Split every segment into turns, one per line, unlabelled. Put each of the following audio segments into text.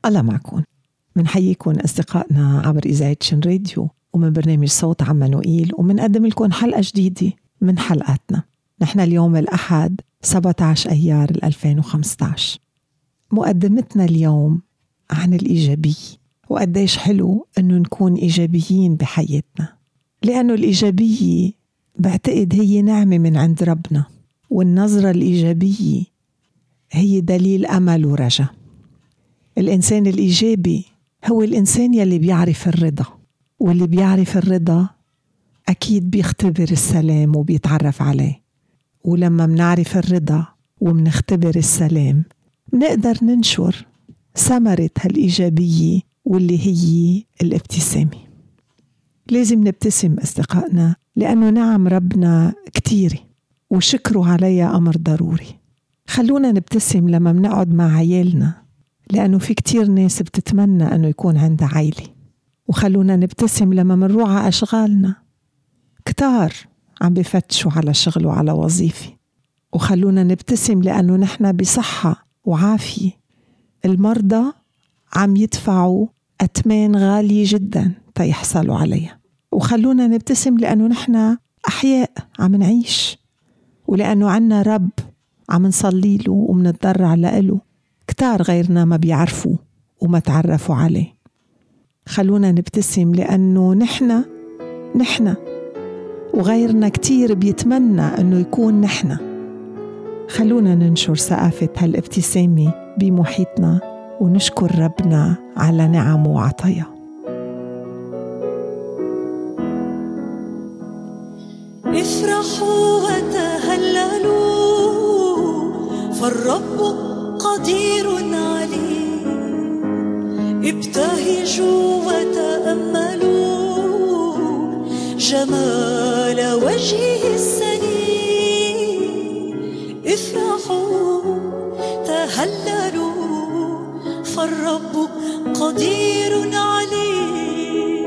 الله معكم. منحييكم أصدقائنا عبر إذاعة شن راديو ومن برنامج صوت عمانوئيل، ومنقدم لكم حلقة جديدة من حلقاتنا. نحن اليوم الأحد 17 أيار 2015. مقدمتنا اليوم عن الإيجابية، وقديش حلو أنه نكون إيجابيين بحياتنا، لأنه الإيجابية بعتقد هي نعمة من عند ربنا، والنظرة الإيجابية هي دليل أمل ورجاء. الإنسان الإيجابي هو الإنسان يلي بيعرف الرضا، واللي بيعرف الرضا أكيد بيختبر السلام وبيتعرف عليه. ولما منعرف الرضا ومنختبر السلام منقدر ننشر ثمرة هالإيجابية، واللي هي الابتسامة. لازم نبتسم أصدقائنا، لأنه نعم ربنا كتيرة وشكره عليها أمر ضروري. خلونا نبتسم لما منقعد مع عيالنا، لأنه في كتير ناس بتتمنى أنه يكون عندها عائلة. وخلونا نبتسم لما منروح على أشغالنا، كتار عم بفتشوا على شغل وعلى وظيفة. وخلونا نبتسم لأنه نحن بصحة وعافية. المرضى عم يدفعوا أثمان غالية جدا تيحصلوا عليها. وخلونا نبتسم لأنه نحن أحياء عم نعيش، ولأنه عنا رب عم نصلي له ومنتضرع له. كتار غيرنا ما بيعرفوا وما تعرفوا عليه. خلونا نبتسم لأنه نحن وغيرنا كتير بيتمنى أنه يكون نحن. خلونا ننشر ثقافة هالابتسامة بمحيطنا، ونشكر ربنا على نعمه وعطاياه.
افرحوا وتهللوا، فالرب قدير عليه. ابتهجوا وتأملوا جمال وجهه السليم. افرحوا تهللوا، فالرب قدير عليه.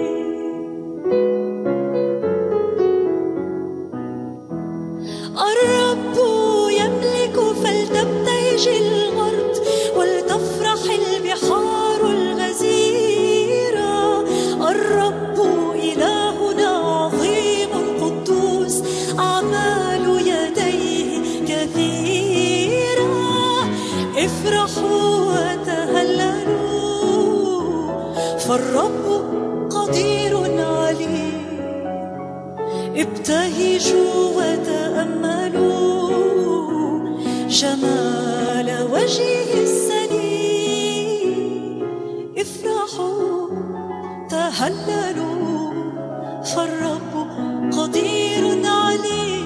الرب يملك فلتبتهج الأرض، ولتفرح البحار الغزيرة. الرب إلهنا عظيم قدوس، أعمال يديه كثيرة. افرحوا وتهللوا، فالرب قدير عليه. ابتهجوا وتأملوا جمال وجهه السليم. افرحوا تهللوا، فالرب قدير عليه.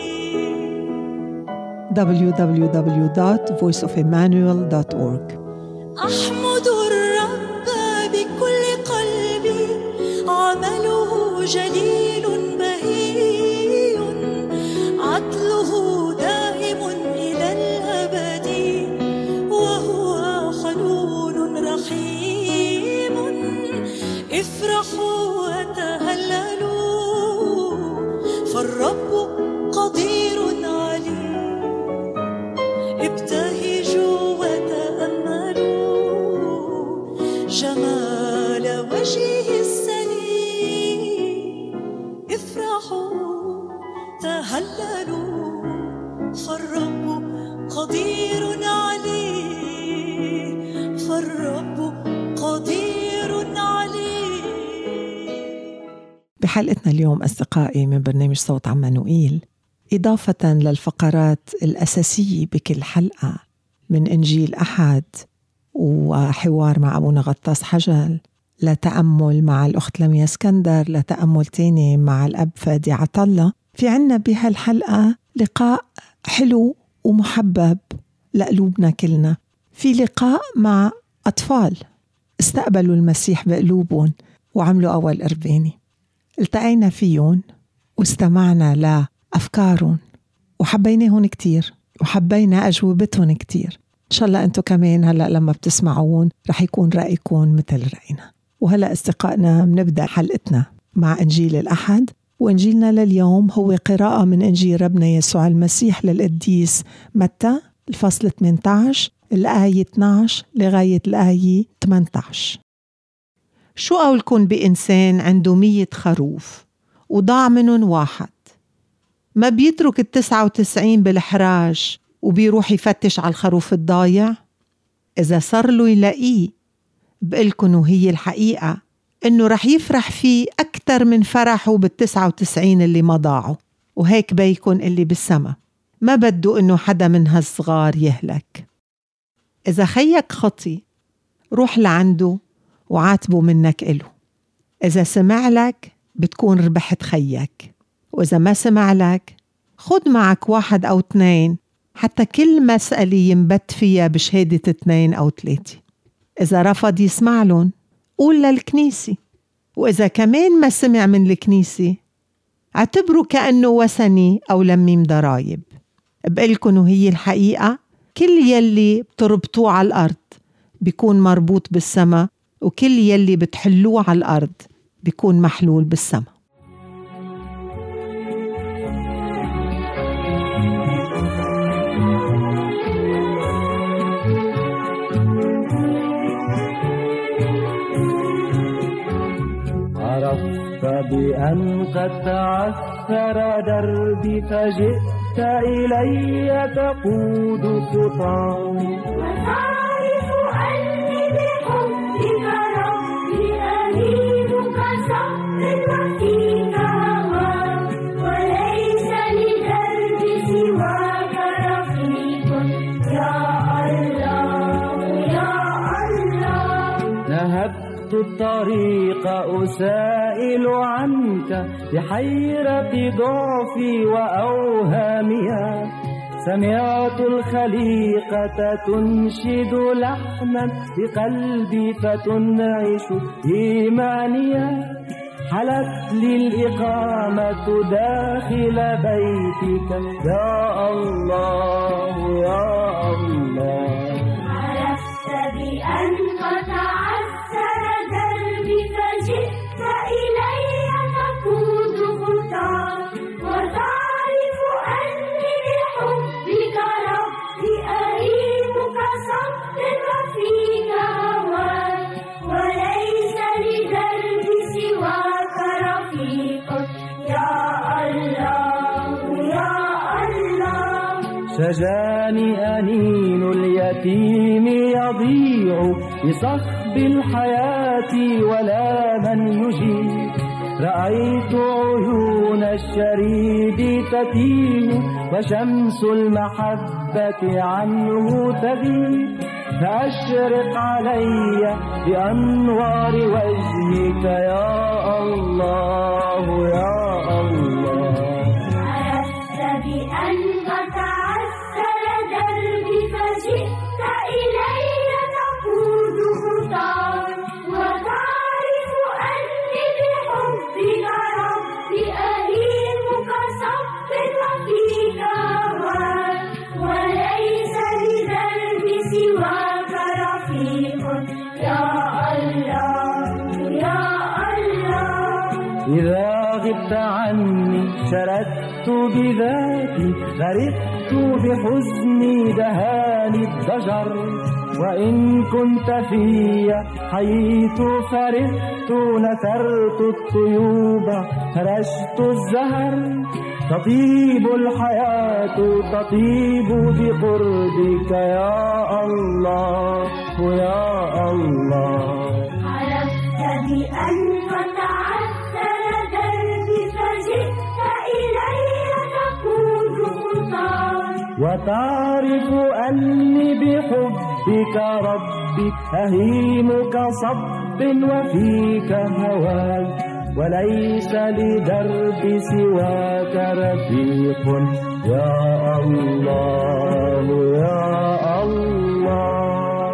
www.voiceofemmanuel.org.
أحمد الرب بكل قلبي، عمله جليل بهي، عدله دائم إلى الأبد، وهو حنون رحيم. افرحوا وتهللوا، فالرب قدير عليه. ابتهجوا وتأملوا جمال وجهه السليم. افرحوا تهللوا، فالرب قدير عليه. فالرب قدير عليه.
بحلقتنا اليوم أصدقائي من برنامج صوت عمانوئيل، إضافة للفقرات الأساسية بكل حلقة من إنجيل أحد وحوار مع أبونا غطاس حجل، لتأمل مع الأخت لميا اسكندر، لتأمل تاني مع الأب فادي عطلة، في عنا بهالحلقة لقاء حلو ومحبب لقلوبنا كلنا. في لقاء مع أطفال استقبلوا المسيح بقلوبهم وعملوا أول قرباني. التقينا فيهم واستمعنا لأفكارهم وحبيناهم كتير، وحبينا أجوبتهم كتير. إن شاء الله أنتوا كمان هلأ لما بتسمعون رح يكون رأيكم مثل رأينا. وهلأ أصدقائنا بنبدأ حلقتنا مع إنجيل الأحد، وإنجيلنا لليوم هو قراءة من إنجيل ربنا يسوع المسيح للقديس متى الفصل 18 الآية 12 لغاية الآية 18. شو قولكن بإنسان عنده 100 خروف وضاع منهم واحد، ما بيترك 99 بالحراج وبيروح يفتش على الخروف الضايع؟ إذا صار له يلاقيه بقلكن وهي الحقيقة إنه رح يفرح فيه أكتر من فرحه 99 اللي ما ضاعوا. وهيك بيكون اللي بالسما ما بده إنه حدا من هالصغار يهلك. إذا خيك خطي روح لعنده وعاتبه منك إله. إذا سمع لك بتكون ربحت خيك، وإذا ما سمع لك خد معك 1 أو 2 حتى كل مسألة ينبت فيها بشهادة 2 أو 3. إذا رفض يسمع لهم قول للكنيسة، وإذا كمان ما سمع من الكنيسة اعتبره كأنه وثني أو لميم ضرايب. بقلكن وهي الحقيقة كل يلي بتربطوه على الأرض بيكون مربوط بالسما، وكل يلي بتحلوه على الأرض بيكون محلول بالسما.
عرفت بأن قد تعثر دربي فجئت إلي تقود خطاي،
وتعرف أني بحبك ربي أهيبك صبر وفيك هوى، وليس لدربي سواك رفيق يا الله يا الله.
نهبت الطريق أسائل عنك بحيرة ضعفي وأوهامها، سمعت الخليقة تنشد لحنا بقلبي فتنعش إيمانيا، حلت لي الإقامة داخل بيتك يا الله يا الله.
عرفت بأن قد تعثر دربي فجئت إلي تقود خطاي، وتعرف أني بحبك ربي أهيبك صبر وفيك هوى، وليس لدربي سواك رفيق يا الله يا الله.
شجاني أنين اليتيم يضيع بصخب الحياة ولا من يجيب، رأيت عيون الشريد تتيه وشمس المحبة عنه تغيب، فأشرق علي بأنوار وجهك يا الله يا الله.
عرفت بأن قد تعثر دربي فجئت إلي تقود خطاي، وتعرف أني بحبك ربي أهيبك صبر وفيك هوى، وليس لدربي سواك رفيق يا الله يا الله.
إذا غبت عني شردت بذاتي، غرقت بحزني دهاني الضجر، وإن كنت في حييت فرحت نثرت الطيوب فرشت الزهر، تطيب الحياة تطيب بقربك يا الله يا الله.
عرفت بأن قد تعثر دربي فجئت إلي تقود خطاي،
وتعرف أني بحبك ربي أهيمك صب وفيك هواي، وليس لدرب سواك رفيق يا الله يا الله.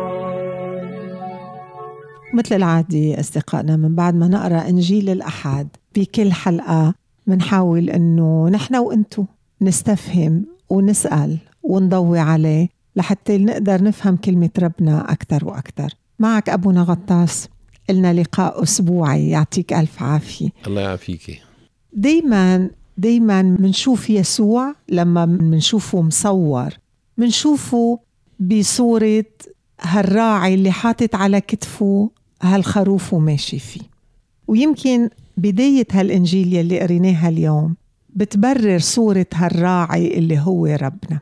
مثل العادة أصدقائنا، من بعد ما نقرأ إنجيل الأحد بكل حلقة منحاول أنه نحن وإنتو نستفهم ونسأل ونضوي عليه لحتى نقدر نفهم كلمة ربنا أكتر وأكتر. معك أبونا غطاس، إلنا لقاء أسبوعي، يعطيك ألف عافية.
الله يعافيك.
دايما منشوف يسوع لما منشوفه مصور منشوفه بصورة هالراعي اللي حاطط على كتفه هالخروف وماشي فيه. ويمكن بداية هالإنجيل يلي قريناها اليوم بتبرر صورة هالراعي اللي هو ربنا.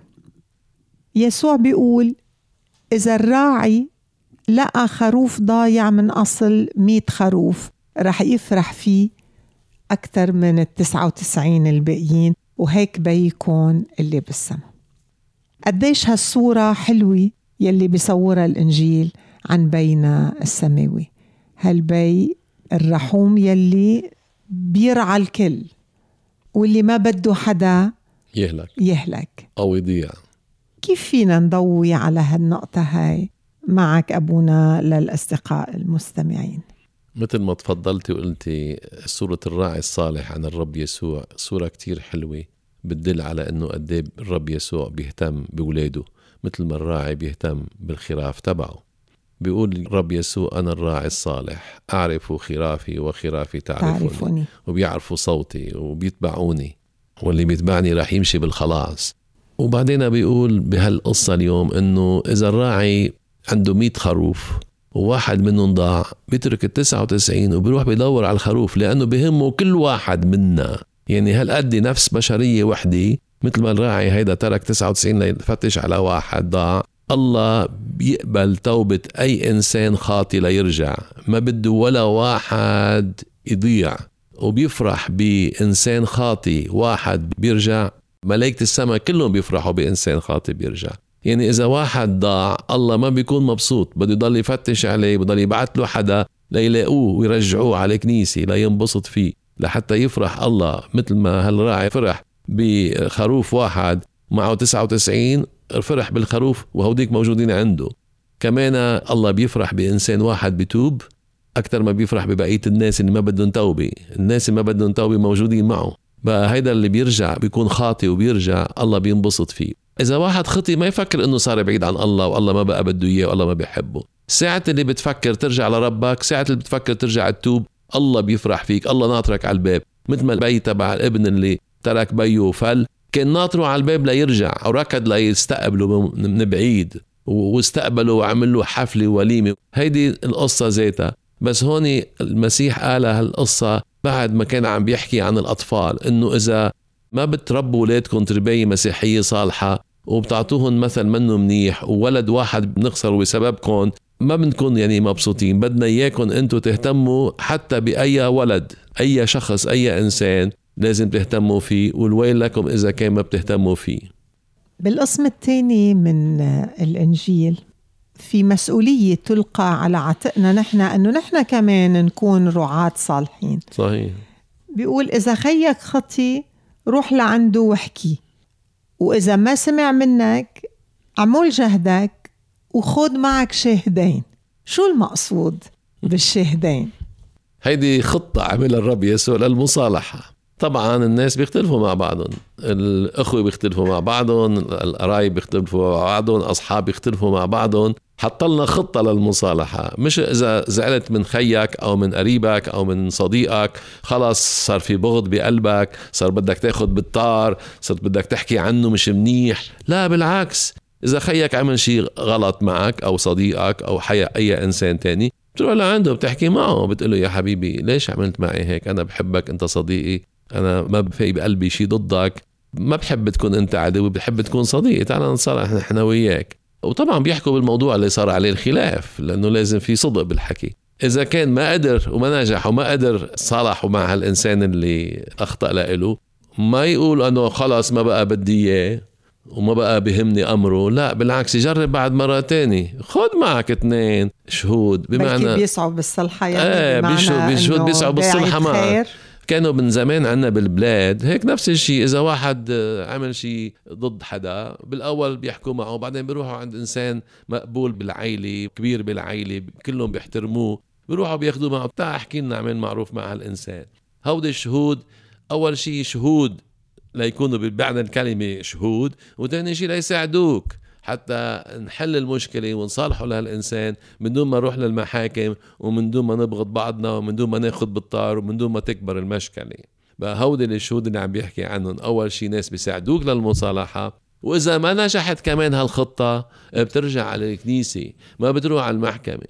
يسوع بيقول إذا الراعي لقى خروف ضايع من أصل 100 خروف رح يفرح فيه أكتر من 99 الباقيين، وهيك بيكون اللي بالسماء. قديش هالصورة حلوة يلي بيصورها الإنجيل عن بينا السماوي، هالبي الرحوم يلي بيرعى الكل واللي ما بده حدا يهلك
أو يضيع.
كيف فينا نضوي على هالنقطة هاي معك أبونا للأصدقاء المستمعين؟
مثل ما تفضلتي وقلتي صورة الراعي الصالح عن الرب يسوع صورة كتير حلوة بتدل على أنه قد الرب يسوع بيهتم بولاده مثل ما الراعي بيهتم بالخراف تبعه. بيقول الرب يسوع أنا الراعي الصالح أعرف خرافي وخرافي تعرفني وبيعرفوا صوتي وبيتبعوني واللي بيتبعني راح يمشي بالخلاص. وبعدين بيقول بهالقصة اليوم أنه إذا الراعي عنده 100 خروف وواحد منهم ضاع بيترك 99 وبيروح بيدور على الخروف لأنه بهمه كل واحد منا. يعني هالقد نفس بشرية وحدة مثل ما الراعي هيدا ترك 99 ليفتش على واحد ضاع. الله بيقبل توبة أي إنسان خاطي ليرجع، ما بده ولا واحد يضيع، وبيفرح بإنسان خاطي واحد بيرجع. ملائكة السماء كلهم بيفرحوا بإنسان خاطي بيرجع. يعني إذا واحد ضاع الله ما بيكون مبسوط، بده يضل يفتش عليه، بده يبعت له حدا ليلاقوه ويرجعوه على كنيسة لينبسط فيه لحتى يفرح الله مثل ما هالراعي فرح بخروف واحد معه 99 فرح بالخروف وهوديك موجودين عنده. كمان الله بيفرح بإنسان واحد بيتوب أكتر ما بيفرح ببقية الناس اللي ما بدهم توبة. الناس اللي ما بدهم توبة موجودين معه بقى، هيدا اللي بيرجع بيكون خاطي وبيرجع الله بينبسط فيه. إذا واحد خطي ما يفكر إنه صار بعيد عن الله والله ما بقى بده إياه والله ما بيحبه. ساعة اللي بتفكر ترجع لربك، ساعة اللي بتفكر ترجع تتوب، الله بيفرح فيك، الله ناطرك على الباب. مثل ما البي تبع الابن اللي ترك بيه وفل كان ناطره على الباب ليرجع أو ركض ليستقبله من بعيد واستقبله وعمل له حفلة وليمة. هيدي القصة ذاتها. بس هون المسيح قال هالقصة بعد ما كان عم بيحكي عن الأطفال إنه إذا ما بتربوا ولادكم تربية مسيحية صالحة وبتعطوهم مثل منه منيح وولد واحد بنخسره بسببكم ما بنكون يعني مبسوطين. بدنا إياكم أنتوا تهتموا حتى بأي ولد، أي شخص، أي إنسان لازم تهتموا فيه، والويل لكم إذا كان ما بتهتموا فيه.
بالقسم الثاني من الإنجيل في مسؤولية تلقى على عاتقنا نحن أنه نحن كمان نكون رعاة صالحين.
صحيح.
بيقول إذا خيك خطي روح لعنده واحكي، وإذا ما سمع منك عمول جهدك وخد معك شاهدين. شو المقصود بالشاهدين؟
هيدي خطة عمل الرب يسوع للمصالحة. طبعا الناس بيختلفوا مع بعضهم، الأخوة بيختلفوا مع بعضهم، القرايب بيختلفوا مع بعضهم، أصحاب بيختلفوا مع بعضهم. حطلنا خطة للمصالحة. مش إذا زعلت من خيك أو من قريبك أو من صديقك خلاص صار في بغض بقلبك، صار بدك تاخد بالطار، صرت بدك تحكي عنه مش منيح. لا بالعكس، إذا خيك عمل شيء غلط معك أو صديقك أو أي إنسان تاني بتروح لعنده بتحكي معه بتقوله يا حبيبي ليش عملت معي هيك؟ أنا بحبك، أنت صديقي، أنا ما بفي بقلبي شيء ضدك، ما بحب تكون أنت عدو، بحب تكون صديقي، تعال نصالح نحن وياك. وطبعا بيحكوا بالموضوع اللي صار عليه الخلاف لأنه لازم في صدق بالحكي. إذا كان ما قدر وما نجح وما قدر صالحوا مع هالإنسان اللي أخطأ له، ما يقول أنه خلاص ما بقى بدي إياه وما بقى بهمني أمره. لا بالعكس، يجرب بعد مرة تاني، خد معك 2 شهود. بمعنى
بيسعوا بالصلحة يعني
بيشهد بيسعوا بالصلحة معك. كانوا من زمان عنا بالبلاد هيك نفس الشيء. إذا واحد عمل شيء ضد حدا بالأول بيحكوا معه، بعدين بيروحوا عند إنسان مقبول بالعائلة، كبير بالعائلة، كلهم بيحترموه، بيروحوا بياخدوا معه تعال احكي لنا عمل معروف مع هالإنسان. هودي الشهود أول شيء شهود ليكونوا بمعنى الكلمة شهود، وتاني شيء ليساعدوك حتى نحل المشكلة ونصالحوا لهالإنسان من دون ما نروح للمحاكم ومن دون ما نبغض بعضنا ومن دون ما ناخد بالطار ومن دون ما تكبر المشكلة. بقى هودي الشهود اللي عم بيحكي عنهم أول شيء ناس بيساعدوك للمصالحة، وإذا ما نجحت كمان هالخطة بترجع على الكنيسة، ما بتروح على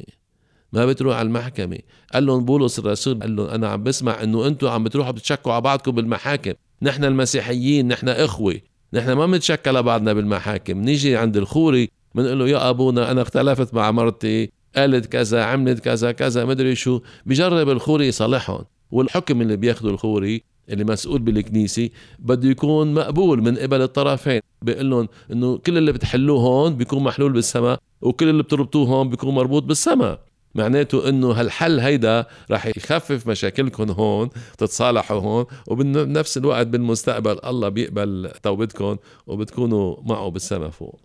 المحكمة. قال لهم بولس الرسول، قال لهم أنا عم بسمع إنه أنتوا عم بتروحوا بتشكوا على بعضكم بالمحاكم. نحن المسيحيين نحن إخوة، نحن ما بنتشكى لبعضنا بالمحاكم. نيجي عند الخوري بنقول له يا أبونا أنا اختلفت مع مرتي، قالت كذا، عملت كذا كذا، مدري شو. بجرب الخوري يصالحهم. والحكم اللي بياخده الخوري اللي مسؤول بالكنيسة بده يكون مقبول من قبل الطرفين. بيقول لهم إنه كل اللي بتحلوه هون بيكون محلول بالسماء، وكل اللي بتربطوه هون بيكون مربوط بالسماء. معناته إنه هالحل هيدا رح يخفف مشاكلكم هون، تتصالحوا هون، وبنفس الوقت بالمستقبل الله بيقبل توبتكم وبتكونوا معه بالسماء فوق.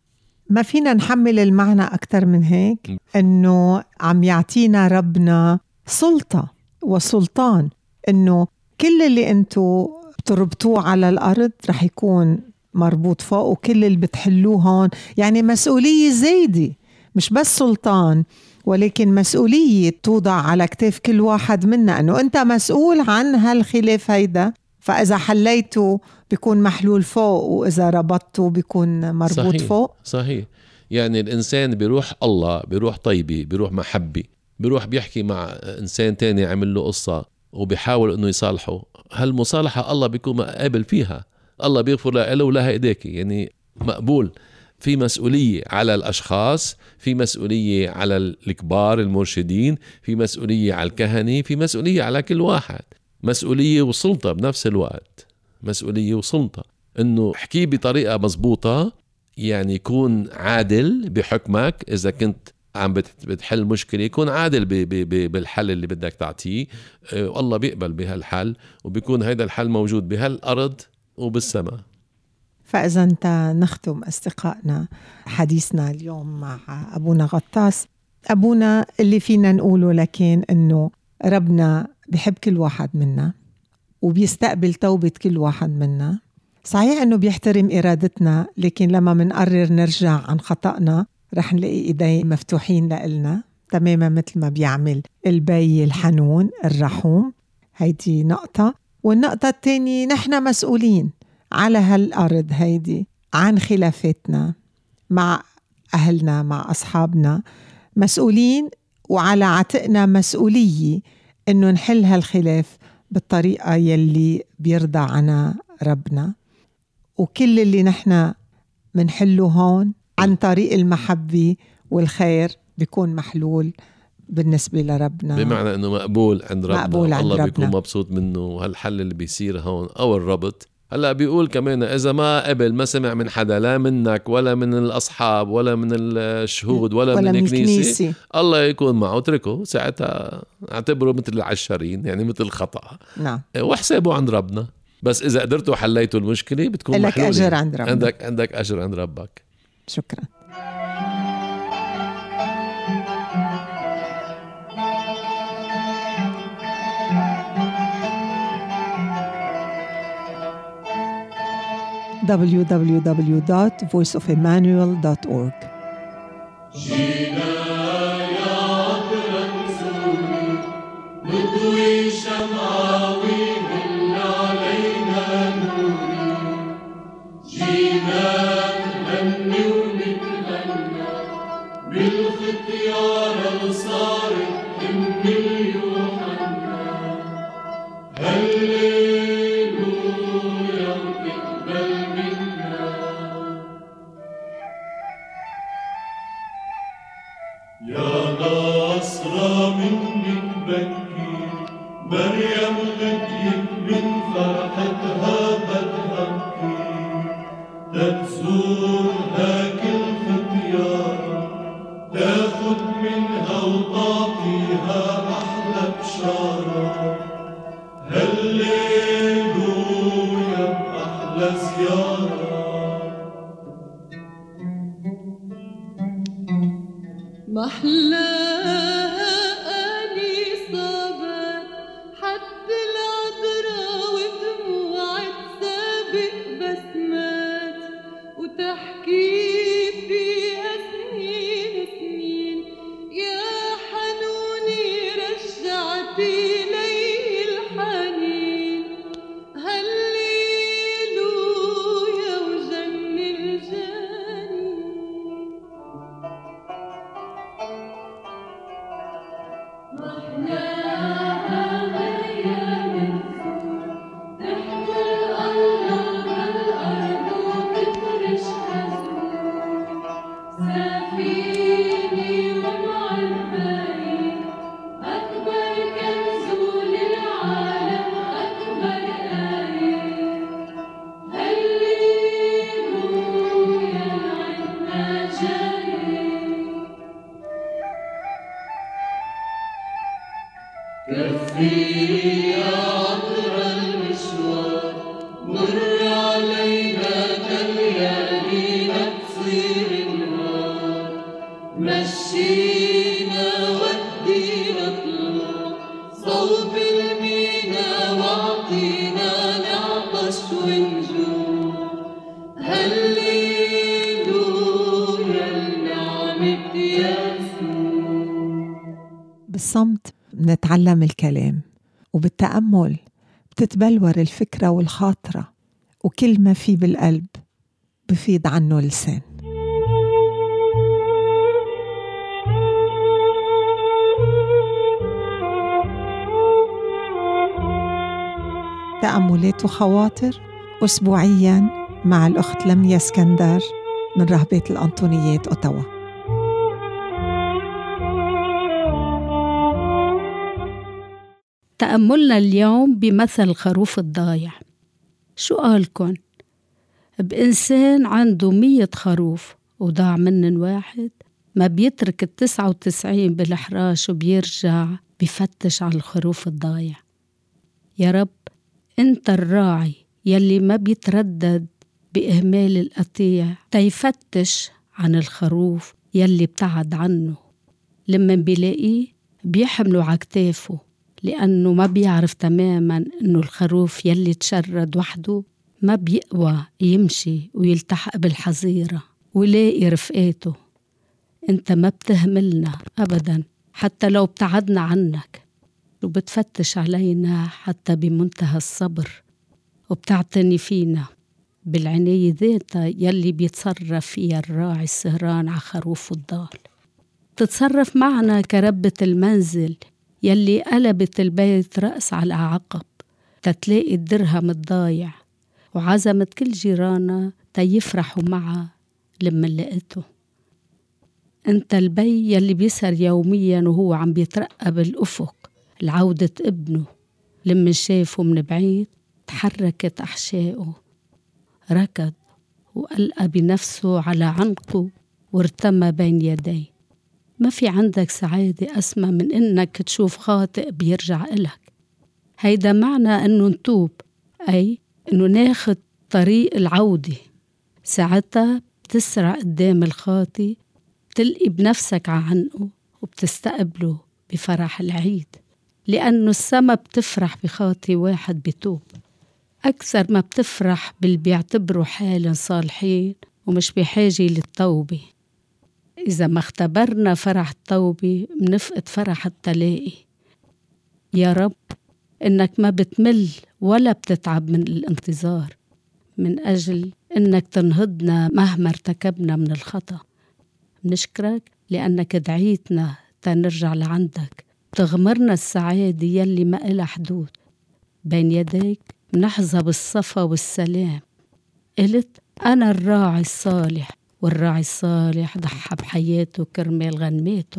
ما فينا نحمل المعنى أكتر من هيك، إنه عم يعطينا ربنا سلطة وسلطان، إنه كل اللي أنتوا بتربطوه على الأرض رح يكون مربوط فوق، وكل اللي بتحلوه هون. يعني مسؤولية زايدة، مش بس سلطان ولكن مسؤولية توضع على كتاف كل واحد منا، أنه أنت مسؤول عن هالخلاف هيدا. فإذا حليته بيكون محلول فوق، وإذا ربطته بيكون مربوط
صحيح.
فوق.
صحيح. يعني الإنسان بيروح الله، بيروح طيبة، بيروح محبة، بيروح بيحكي مع إنسان تاني عمل له قصة وبيحاول إنه يصالحه. هالمصالحة الله بيكون قابل فيها، الله بيغفر له ولها إيديك، يعني مقبول. في مسؤولية على الأشخاص، في مسؤولية على الكبار المرشدين، في مسؤولية على الكهنة، في مسؤولية على كل واحد. مسؤولية وسلطة بنفس الوقت، مسؤولية وسلطة. إنه احكي بطريقة مزبوطة، يعني يكون عادل بحكمك. إذا كنت عم بتحل مشكلة يكون عادل بالحل اللي بدك تعطيه، والله بيقبل بهالحل، وبيكون هيدا الحل موجود بهالأرض وبالسماء.
فإذا أنت نختم أصدقائنا حديثنا اليوم مع أبونا غطاس. أبونا، اللي فينا نقوله لكن أنه ربنا بيحب كل واحد منا وبيستقبل توبة كل واحد منا. صحيح أنه بيحترم إرادتنا، لكن لما منقرر نرجع عن خطأنا رح نلاقي إيديه مفتوحين لإلنا، تماما مثل ما بيعمل البي الحنون الرحوم. هيدي نقطة. والنقطة الثانية، نحن مسؤولين على هالأرض هيدي عن خلافاتنا مع أهلنا، مع أصحابنا، مسؤولين، وعلى عاتقنا مسؤولية إنه نحل هالخلاف بالطريقة يلي بيرضى عنا ربنا. وكل اللي نحن منحله هون عن طريق المحبة والخير بيكون محلول بالنسبة لربنا،
بمعنى أنه مقبول عند ربنا،
مقبول عند
الله
ربنا.
بيكون مبسوط منه. وهالحل اللي بيصير هون أو الربط. هلأ بيقول كمان إذا ما قبل، ما سمع من حدا، لا منك ولا من الأصحاب ولا من الشهود ولا من الكنيسة، الله يكون معه، اتركه. ساعتها اعتبره مثل العشرين، يعني مثل خطأ.
نعم.
وحسابه عند ربنا. بس إذا قدرتوا حليتوا المشكلة بتكون
لك
محلولة،
أجر عند ربنا.
عندك أجر عند ربك.
شكرا. www.voiceofemmanuel.org.
جينا يا عطر نزوري، نضوي شمعة ويهل علينا نوري. جينا نغني ونتغنى بالختيارة اللي صارت أم اليوحنا. هللويا وتقبل منا. يا ناصرة منك بكي، مريم غديت من فرحتها بتهكي. تزورها كل ختيارة، تاخد منها وتعطيها أحلى بشارة. هللويا بأحلى زيارة.
محلاها أنيصابات، حد العذراء ودموع تسابق بسمات، وتحكي فيها سنين سنين. يا حنوني رجعتي لي الحنين. هللويا وجنن عبر المشوار مر علينا كاليالي تصير النهار مشينا ودينا طلوع صوب المينا واعطينا نعطش ونجوع هللويا لنعمة يسوع.
بالصمت بنتعلم الكلام، وبالتأمل بتتبلور الفكرة والخاطرة، وكل ما في بالقلب بفيض عنه لسان. تأملات وخواطر أسبوعياً مع الأخت لميا اسكندر من رهبة الأنطونيات أوتاوا.
تأملنا اليوم بمثل الخروف الضايع. شو قالكن؟ بإنسان عنده 100 خروف وضاع منن واحد، ما بيترك 99 بالحراش وبيرجع بفتش على الخروف الضايع. يا رب انت الراعي يلي ما بيتردد بإهمال القطيع تيفتش عن الخروف يلي ابتعد عنه. لما بيلاقيه بيحمله على كتافه، لأنه ما بيعرف تماماً أنه الخروف يلي تشرد وحده ما بيقوى يمشي ويلتحق بالحظيرة ويلاقي رفقاته. أنت ما بتهملنا أبداً حتى لو ابتعدنا عنك، وبتفتش علينا حتى بمنتهى الصبر، وبتعتني فينا بالعناية ذاتها يلي بيتصرف فيها الراعي السهران على خروف الضال. تتصرف معنا كربة المنزل يلي قلبت البيت رأس على عقب تتلاقي الدرهم الضايع، وعزمت كل جيرانا تيفرحوا معها لما لقيته. انت البي يلي بيسهر يوميا وهو عم بيترقب الأفق لعودة ابنه. لما شافه من بعيد تحركت أحشائه، ركض وألقى بنفسه على عنقه وارتمى بين يديه. ما في عندك سعادة أسمى من إنك تشوف خاطئ بيرجع إلك. هيدا معنى إنه نتوب، أي إنه ناخد طريق العودة. ساعتها بتسرع قدام الخاطئ، تلقي بنفسك عنقه وبتستقبله بفرح العيد، لأنه السما بتفرح بخاطئ واحد بتوب أكثر ما بتفرح باللي بيعتبروا حالا صالحين ومش بحاجة للتوبة. إذا ما اختبرنا فرح التوبة منفقد فرح التلاقي. يا رب إنك ما بتمل ولا بتتعب من الانتظار، من أجل إنك تنهضنا مهما ارتكبنا من الخطأ. بنشكرك لأنك دعيتنا تنرجع لعندك، تغمرنا السعادة يلي ما إلها حدود. بين يديك منحظى بالصفا والسلام. قلت أنا الراعي الصالح، والراعي الصالح ضحى بحياته كرمال غنماته.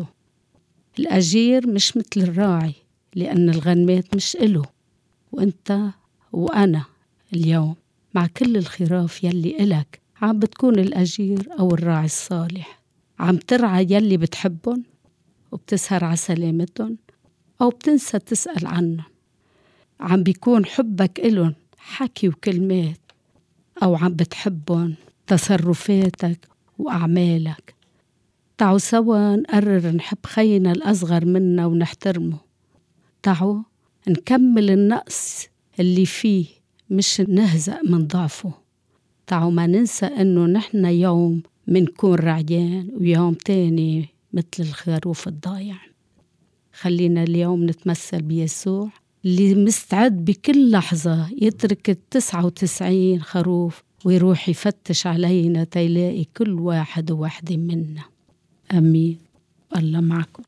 الأجير مش مثل الراعي، لأن الغنمات مش إله. وإنت وأنا اليوم مع كل الخراف يلي إلك عم بتكون الأجير أو الراعي الصالح، عم ترعى يلي بتحبن وبتسهر على سلامتن، أو بتنسى تسأل عنهم. عم بيكون حبك إلن حكي وكلمات، أو عم بتحبن تصرفاتك وأعمالك. تعوا سوا نقرر نحب خينا الأصغر منا ونحترمه. تعوا نكمل النقص اللي فيه مش نهزأ من ضعفه. تعوا ما ننسى إنه نحن يوم منكون رعيان ويوم تاني مثل الخروف الضايع. خلينا اليوم نتمثل بيسوع اللي مستعد بكل لحظة يترك 99 خروف ويروح يفتش علينا تيلاقي كل واحد وواحدة منا. أمين. الله معكم.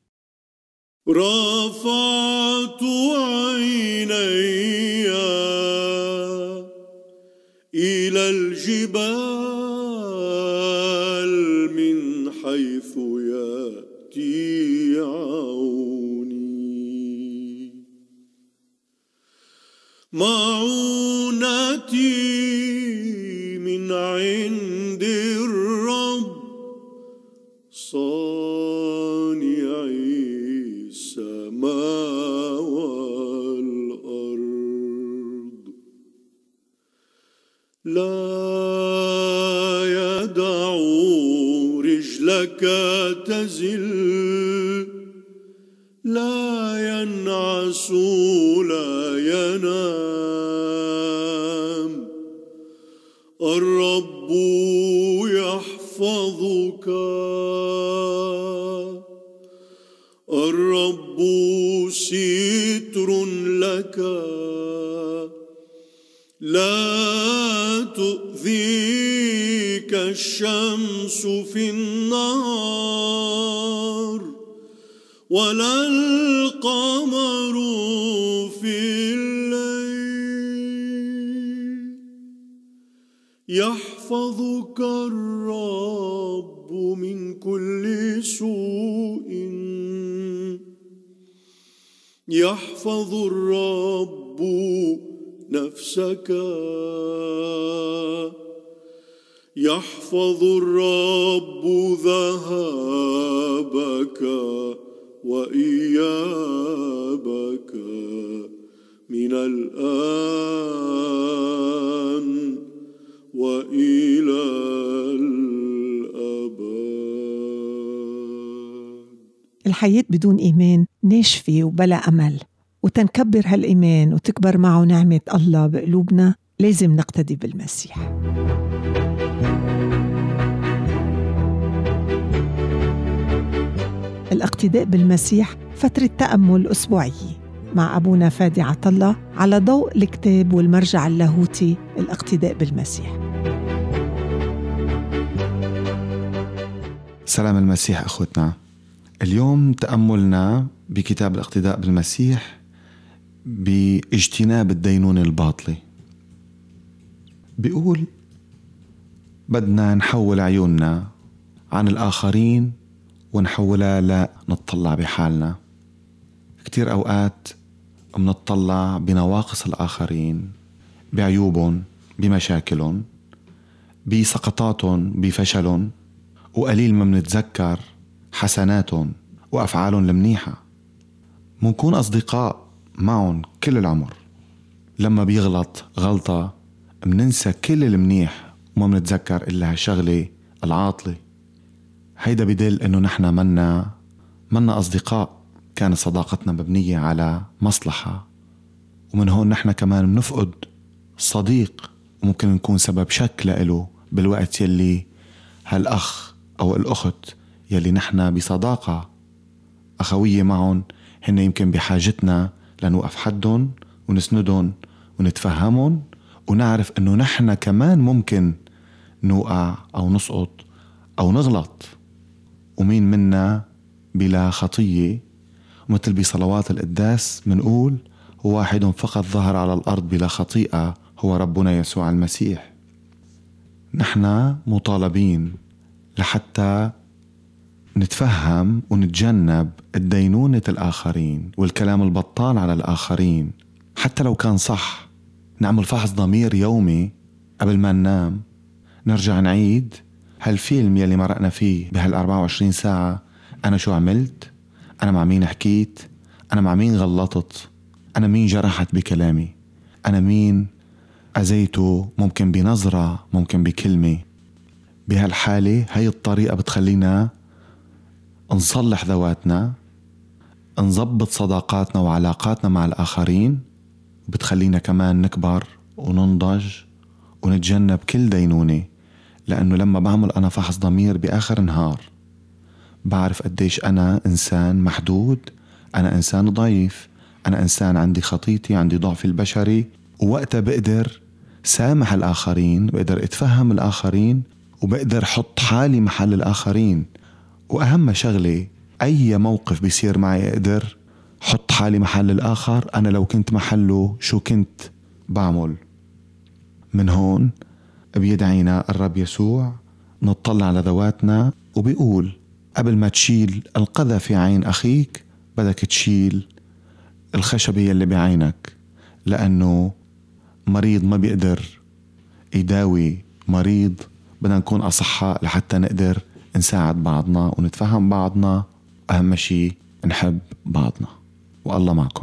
رفعت عيني إلى الجبال من حيث يأتي عوني، معونتي من عند الرب صانع السماء والأرض. لا يدع رجلك تزل، لا ينعس لا ينام. الرب يحفظك، الرب ستر لك، لا تؤذيك الشمس في النهار ولا القمر في الليل. يحفظك الرب من كل سوء، يحفظ الرب نفسك، يحفظ الرب ذهابك وإيابك من الآن وإلى الأبد.
الحياة بدون إيمان ناشفة وبلا أمل، وتنكبر هالإيمان وتكبر معه نعمة الله بقلوبنا لازم نقتدي بالمسيح. الاقتداء بالمسيح فترة تأمل أسبوعية مع أبونا فادي عطلة على ضوء الكتاب والمرجع اللاهوتي الاقتداء بالمسيح.
سلام المسيح أخوتنا. اليوم تأملنا بكتاب الاقتداء بالمسيح باجتناب الدينون الباطلة. بيقول بدنا نحول عيوننا عن الآخرين ونحولها لا نتطلع بحالنا. كتير أوقات منتطلع بنواقص الآخرين، بعيوبهم، بمشاكلهم، بسقطاتهم، بفشلهم، وقليل ما منتذكر حسناتهم وأفعالهم المنيحة. منكون أصدقاء معهم كل العمر، لما بيغلط غلطة مننسى كل المنيح وما منتذكر إلا هالشغلة العاطلة. هيدا بدل إنه نحنا منا أصدقاء، كانت صداقتنا مبنية على مصلحة، ومن هون نحنا كمان بنفقد صديق وممكن نكون سبب شك له بالوقت يلي هالأخ أو الأخت يلي نحنا بصداقة أخوية معهم هن يمكن بحاجتنا لنوقف حدهم ونسندهم ونتفهمهم ونعرف إنه نحنا كمان ممكن نوقع أو نسقط أو نغلط، ومين منا بلا خطية. ومثل بصلوات القداس منقول هو واحد فقط ظهر على الأرض بلا خطيئة، هو ربنا يسوع المسيح. نحنا مطالبين لحتى نتفهم ونتجنب الدينونة الآخرين والكلام البطال على الآخرين، حتى لو كان صح. نعمل فحص ضمير يومي قبل ما ننام، نرجع نعيد هالفيلم يلي مرقنا فيه بهال24 ساعة. أنا شو عملت؟ أنا مع مين حكيت؟ أنا مع مين غلطت؟ أنا مين جرحت بكلامي؟ أنا مين أذيته؟ ممكن بنظرة، ممكن بكلمة. بهالحالة هاي الطريقة بتخلينا نصلح ذواتنا، نضبط صداقاتنا وعلاقاتنا مع الآخرين، وبتخلينا كمان نكبر وننضج ونتجنب كل دينونة. لأنه لما بعمل أنا فحص ضمير بآخر نهار بعرف قديش أنا إنسان محدود، أنا إنسان ضعيف، أنا إنسان عندي خطيتي، عندي ضعف البشري، ووقتها بقدر سامح الآخرين، بقدر اتفهم الآخرين، وبقدر حط حالي محل الآخرين. وأهم شغلة أي موقف بيصير معي أقدر حط حالي محل الآخر. أنا لو كنت محله شو كنت بعمل؟ من هون بيدعينا الرب يسوع نطلع على ذواتنا، وبيقول قبل ما تشيل القذى في عين أخيك بدك تشيل الخشبة يلي بعينك، لأنه مريض ما بيقدر يداوي مريض. بدنا نكون أصحاء لحتى نقدر نساعد بعضنا ونتفهم بعضنا، أهم شيء نحب بعضنا. والله معكم.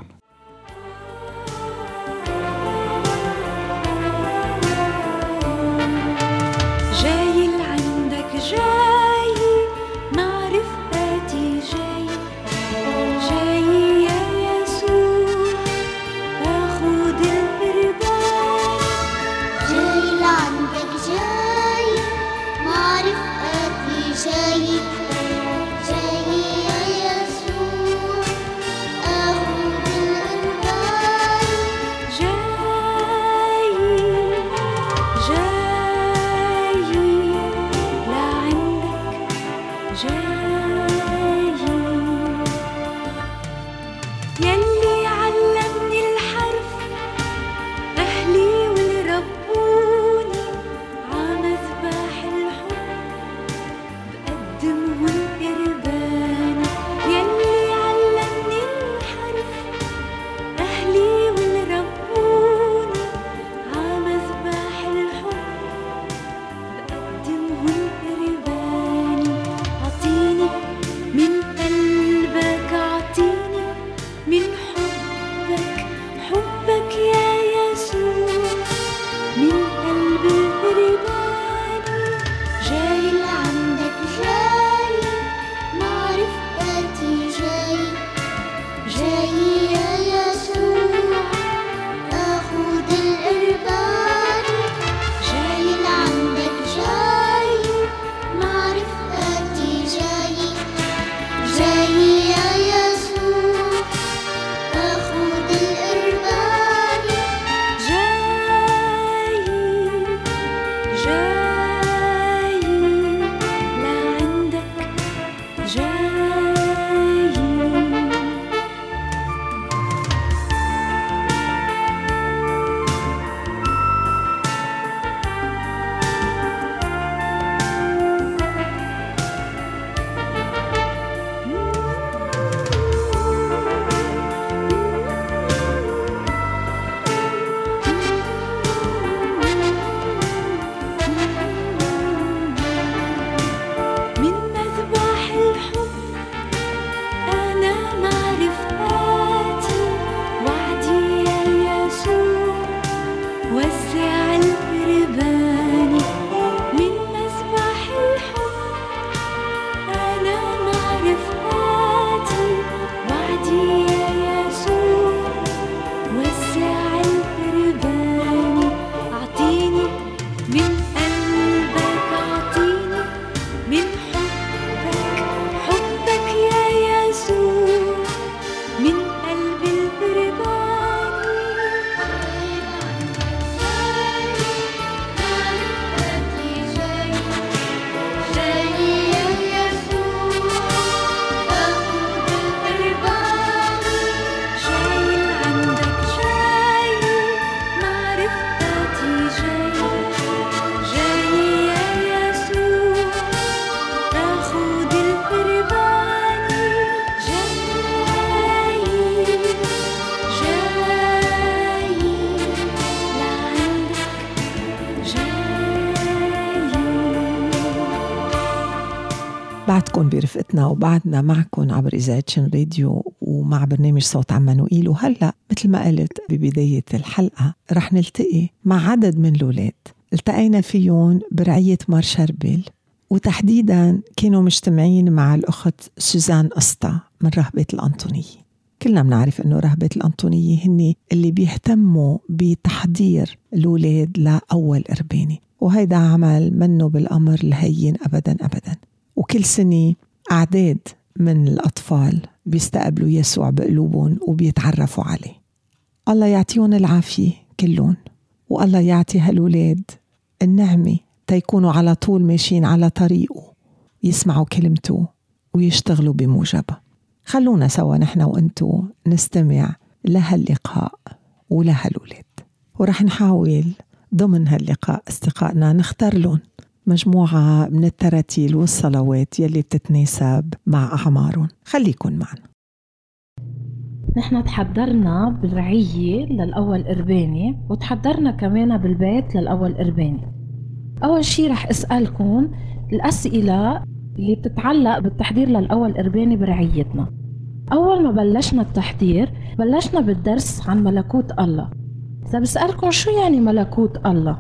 بنشكركم برفقتنا وبعدنا معكم عبر إذاعة شن راديو ومع برنامج صوت عمانوئيل. وهلأ مثل ما قلت ببداية الحلقة رح نلتقي مع عدد من الأولاد التقينا فيهم برعية مار شربل، وتحديدا كانوا مجتمعين مع الأخت سوزان أسطى من رهبة الأنطونية. كلنا بنعرف أنه رهبة الأنطونية هن اللي بيهتموا بتحضير الأولاد لأول إرباني، وهيدا عمل منه بالأمر الهين أبدا أبدا. وكل سنة أعداد من الأطفال بيستقبلوا يسوع بقلوبهم وبيتعرفوا عليه. الله يعطيهم العافية كلهم، والله يعطي هالولاد النعمة تيكونوا على طول ماشيين على طريقه، يسمعوا كلمته ويشتغلوا بموجبه. خلونا سوا نحن وانتو نستمع لهاللقاء ولهالولاد، ورح نحاول ضمن هاللقاء أصدقائنا نختار لهم مجموعة من التراتيل والصلوات يلي بتتناسب مع أعمارهم. خليكن معنا.
نحن تحضرنا بالرعية للأول إرباني، وتحضرنا كمان بالبيت للأول إرباني. أول شي رح أسألكم الأسئلة اللي بتتعلق بالتحضير للأول إرباني برعيتنا. أول ما بلشنا التحضير بلشنا بالدرس عن ملكوت الله. إذا بسألكم شو يعني ملكوت الله؟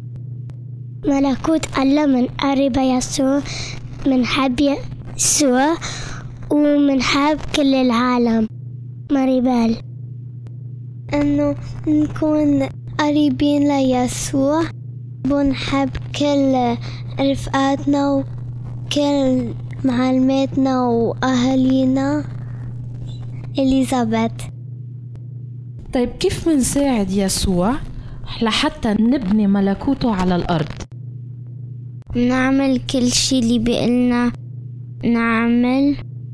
ملكوت الله من قرب يسوع، من حب يسوع ومن حب كل العالم. مريبال أنه نكون قريبين ليسوع، بنحب كل رفقاتنا وكل معلماتنا وأهلينا. إليزابيث.
طيب كيف منساعد يسوع لحتى نبني ملكوته على الأرض؟
نعمل كل شي اللي بيقلنا نعمل،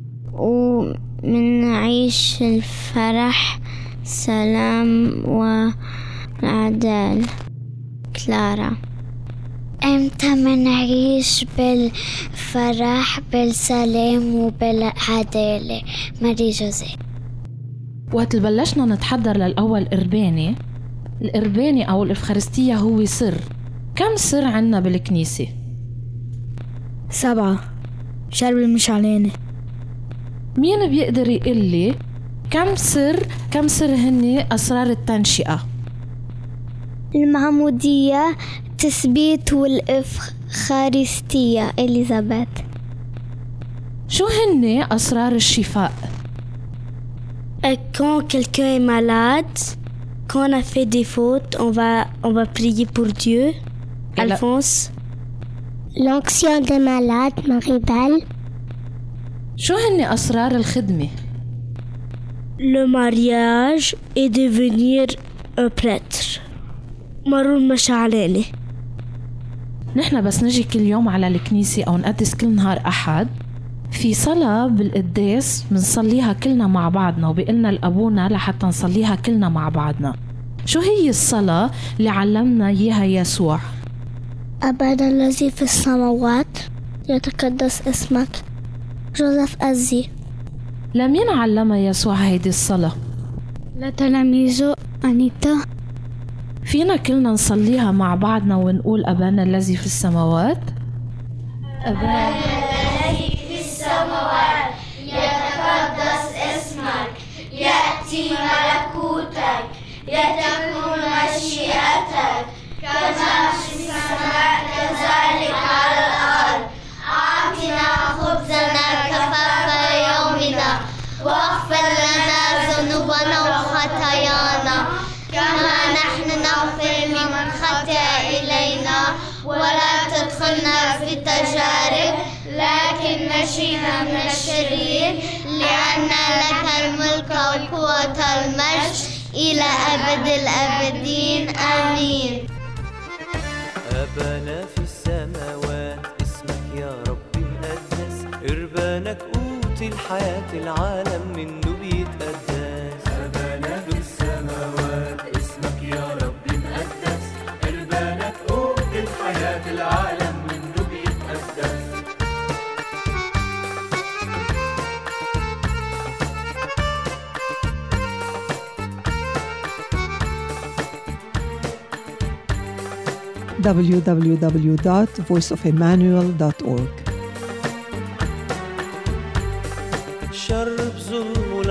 ومنعيش الفرح سلام والعدل. كلارا. امتى منعيش بالفرح بالسلام وبالعدالة؟ ماري جوزي.
وقت بلشنا نتحضر للأول إرباني، الإرباني أو الإفخارستية هو سر. كم سر عنا بالكنيسة؟
7. شرب المشعلانة.
مين بيقدر يقول لي كم سر هني أسرار التنشئة؟
المعمودية، تثبيت والإفخارستية. إليزابيث.
شو هني أسرار الشفاء؟
Quand quelqu'un est malade, quand on a fait des fautes, on va prier pour Dieu. Alphonse. L'onction des malades, Maribel.
شو هني أسرار الخدمة؟
Le mariage et devenir un prêtre. مرون مشعلاني.
نحن بس نجي كل يوم على الكنيسة أو نقدس كل نهار أحد، في صلاة بالقداس منصليها كلنا مع بعضنا، وبيقلنا الأبونا لحتى نصليها كلنا مع بعضنا. شو هي الصلاة اللي علمنا إياها يسوع؟
أبانا الذي في السماوات يتقدس اسمك. جوزيف أزي.
لمين علمها يسوع هيدي الصلاة؟
لتلاميذه أنيتا.
فينا كلنا نصليها مع بعضنا ونقول أبانا الذي في السماوات.
أبانا الذي في السماوات يتقدس اسمك، يأتي ملكوتك، يتكون مشيئتك كما في السماء كذلك على الأرض. أعطنا خبزنا كفاف يومنا، واغفر لنا ذنوبنا وخطايانا كما نحن نغفر لمن خطأ إلينا، ولا تدخلنا في تجارب لكن نجينا من الشرير، لأن لك الملك والقوة والمجد إلى أبد الأبدين. آمين.
أبانا في السماوات اسمك يا ربي مقدس، إربانك قوت الحياة العالم منه بيتقدس. أبانا في السماوات اسمك يا ربي مقدس، إربانك قوت الحياة العالم منه بيتقدس.
www.voiceofemmanuel.org.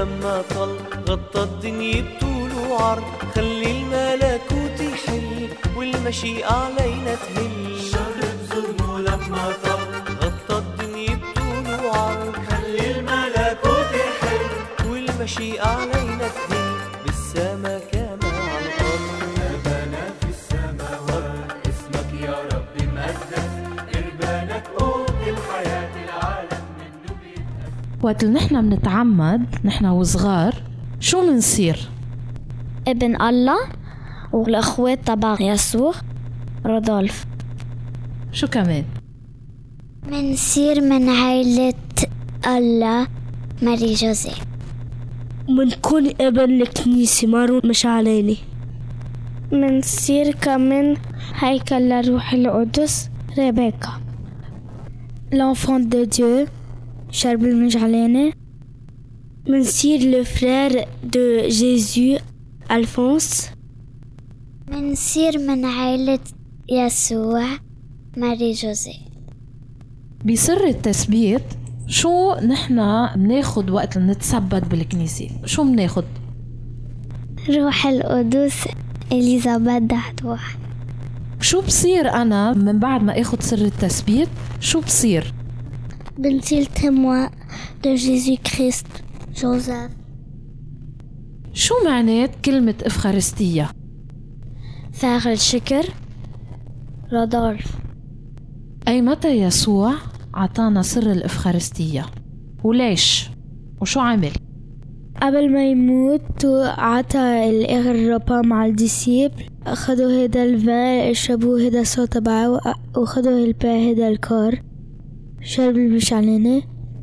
لما طل غطى الدنيا بطول وعرض. خلي الملكوت يحل والمشيئة علينا تهل. الشر بظلمه لما طل غطى الدنيا بطول وعرض. خلي الملكوت يحل والمشيئة علينا تهل. بالسما كما على الأرض أبانا في السماوات اسمك يا رب مقدس. قربانك قوت الحياة العالم منه بيتقدس.
وقت اللي نحنا بنتعمد نحنا وصغار شو منصير؟
ابن الله والأخوات تبع يسوع رودولف.
شو كمان؟
منصير من عائلة الله ماري جوزي. منكون ابن الكنيسة مارون مش عليني. منصير كمان هيكل لروح القدس ريبيكا. l'enfant de Dieu شرب المجعلانة. منصير le frère de Jésus ألفونس. منصير من عائلة يسوع ماري جوزي.
بسر التثبيت شو نحنا بناخد وقت نتثبت بالكنيسة؟ شو بناخد؟
روح القدس إليزابيث دحدوح.
شو بصير أنا من بعد ما أخد سر التثبيت؟ شو بصير؟
بنصير témoin de Jésus-Christ جوزيف.
شو معنات كلمة إفخارستية؟
فاعل شكر رودولف.
أي متى يسوع عطانا سر الإفخارستية وليش وشو عمل؟
قبل ما يموت عطى الإغرباء مع الديسيبل. أخذوا هيدا الفان شربوا هيدا الصوت تبعه وأخذوا الباء هيدا الكار شرب المشعلانة.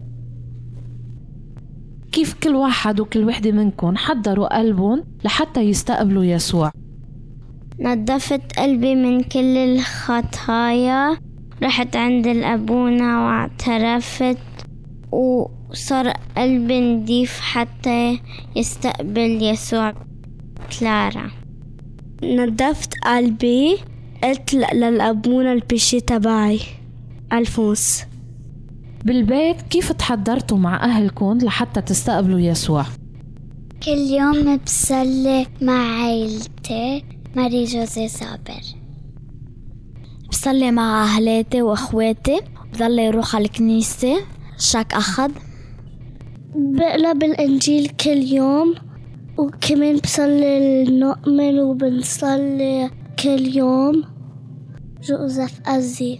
كيف كل واحد وكل وحدة منكم حضروا قلبهم لحتى يستقبلوا يسوع؟
نظفت قلبي من كل الخطايا. رحت عند الأبونا واعترفت وصار قلبي نضيف حتى يستقبل يسوع. كلارا. نظفت قلبي قلت للأبونا البشي تبعي ألفونس.
بالبيت كيف تحضرتوا مع أهلكم لحتى تستقبلوا يسوع؟
كل يوم بصلي مع عائلتي ماري جوزي صابر. بصلي مع أهلاتي وأخواتي. بضل يروح على الكنيسة شاك أخذ. بقرأ بالإنجيل كل يوم وكمان بصلي نؤمن وبنصلي كل يوم جوزيف أزي.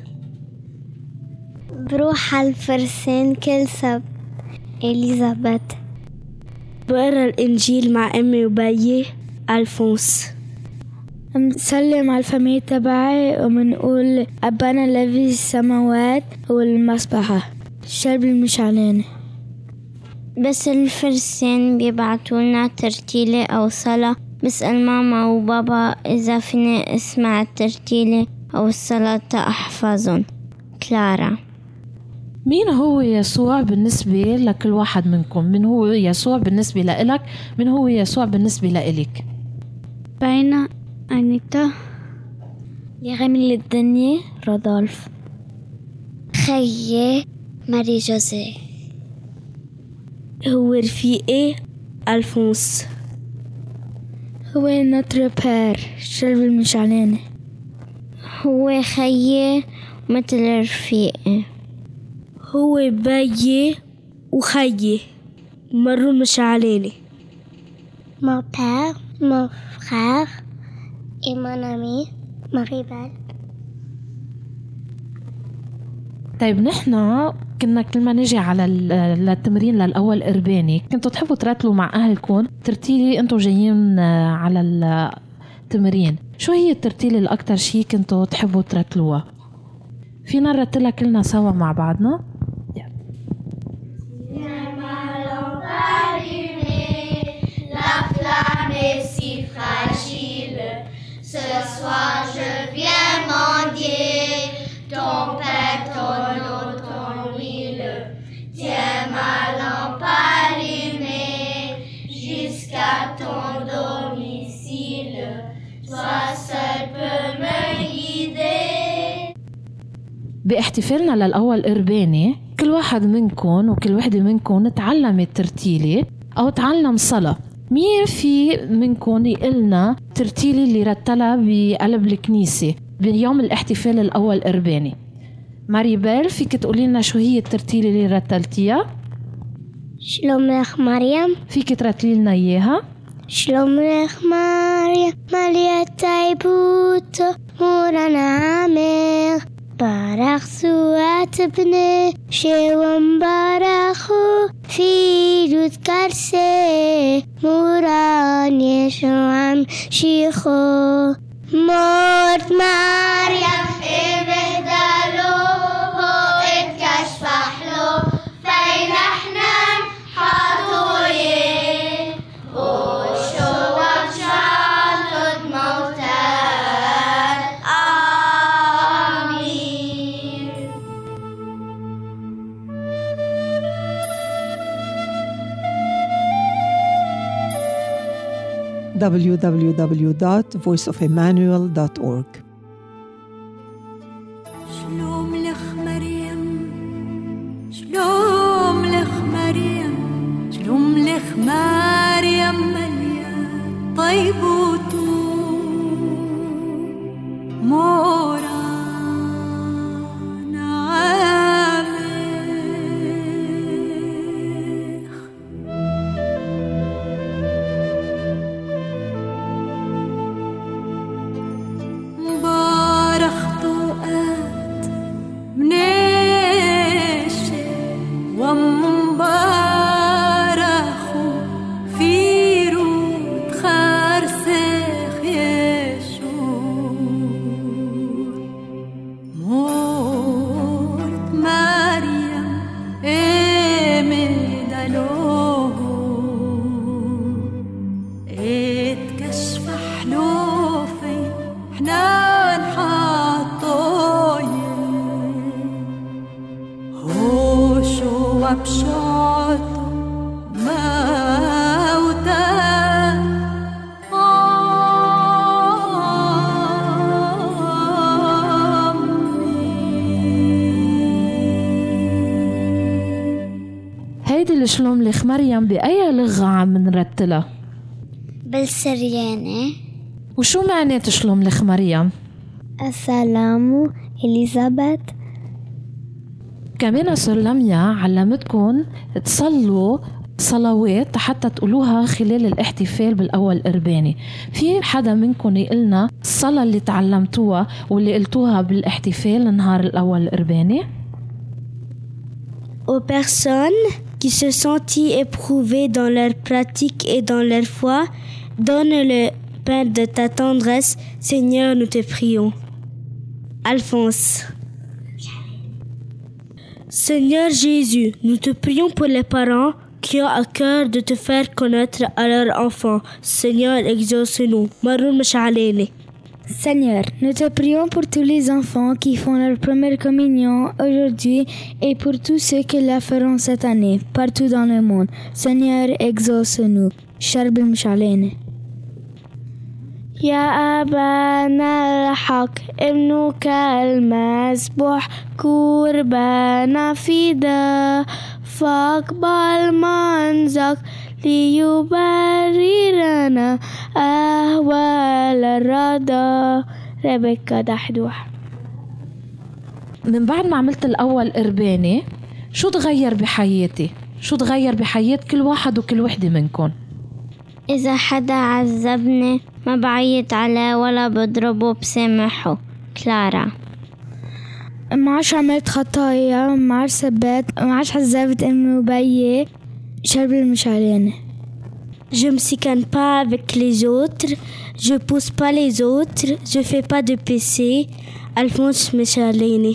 بروح على الفرسان كل سبت إليزابيث. بقرأ الإنجيل مع أمي وبيي ألفونس. بنسلم على الفاميليا تبعي وبنقول أبانا الذي في السماوات والمسبحة شرب المشعلانة. بس الفرسان بيبعتولنا ترتيلة أو صلاة. بسأل ماما وبابا إذا فيني أسمع الترتيلة أو الصلاة أحفظهم. كلارا.
مين هو يسوع بالنسبة لكل واحد منكم؟ من هو يسوع بالنسبة لإلك؟ من هو يسوع بالنسبة لإلك؟
بين أنيتا يغمي الدنيا رودولف. خيي ماري جوزي. هو رفيقي ألفونس. هو نوتر بير شرب المشعلانة. هو خيي مثل رفيقي. هو بيي وخيي مروا مشعلانة. Mon père, mon frère et mon ami Maribel.
طيب نحنا كنا كل ما نجي على التمرين للأول إرباني كنتوا تحبوا ترتلوا مع أهلكم ترتيلي أنتوا جايين على التمرين. شو هي الترتيلة الأكتر شيء كنتوا تحبوا ترتلوها؟ فينا نرتلها كلنا سوا مع بعضنا؟
La flamme est si fragile. Ce soir je viens mendier ton pain, ton eau, ton huile. Tiens ma lampe allumée jusqu'à ton domicile. Toi seul peux me guider.
باحتفالنا للأول إرباني كل واحد منكم وكل وحدة منكم تعلمت ترتيلة أو تعلم صلاة. مين في منكم يقلنا ترتيلي اللي رتلها بقلب الكنيسة بيوم الاحتفال الأول إرباني؟ ماريبيل، فيك تقولي لنا شو هي الترتيلة اللي رتلتيها؟
שלום לך מרים.
فيك ترتلي لنا إياها؟
שלום לך מרים, מליאת העיבוד, מורה נעמך, ברך זועת בני, שום ברכו, פירות קרסה, מורן ישועם שיחו. מות מרים, בבהדלו, את כשפח לו, فينحنم حطويه وشوق شعطت موتان آمين.
www.voiceofemmanuel.org.
שלום לך מרים, שלום לך مريم، شلوم لخ مريم مليان طيب وطول موران عامخ. مبارخ طوقات منشي ومبارخو في رود خرسخ يشور. مورت مريم امدلوه اتكشف حلوفي حنان حطويه هوشو وبشعط موتا
هيدي الشلوم لخ مريم بأي لغة عم نرتلها؟
بالسريانة.
وشو معنات شلوم لخ مريم؟
السلام إليزابيث.
كمان سلميا علمتكم تصلوا صلوات حتى تقولوها خلال الاحتفال بالأول إرباني. في حدا منكم يقلنا الصلاة اللي تعلمتوها واللي قلتوها بالاحتفال نهار الأول إرباني؟
Aux personnes qui se sentent éprouvées dans leur pratique et dans leur foi, donne le pain de ta tendresse, Seigneur, nous te prions. Alphonse. Seigneur Jésus, nous te prions pour les parents qui ont à cœur de te faire connaître à leurs enfants. Seigneur, exauce-nous. Maroun Mash'alene.
Seigneur, nous te prions pour tous les enfants qui font leur première communion aujourd'hui et pour tous ceux qui la feront cette année, partout dans le monde. Seigneur, exauce-nous. Sharb al-Mash'alene.
يا أبانا الحق ابنك المسبوح قربان فدا فاقبل منزك ليبررنا أهوال الرضا. ربكة دحدوح.
من بعد ما عملت الأول إرباني شو تغير بحياتي؟ شو تغير بحياة كل واحد وكل وحدة منكم؟
إذا حدا عذبني ما بعيط عليه ولا بضربه، بسامحه. كلارا.
ما عادش عملت خطايا، ما عادش سبت، ما عادش عذبت أمي وبيي. شرب المشعلانة.
Je me chicane pas avec les autres, je pousse pas les autres, je fais pas de péché. Alphonse Michalini.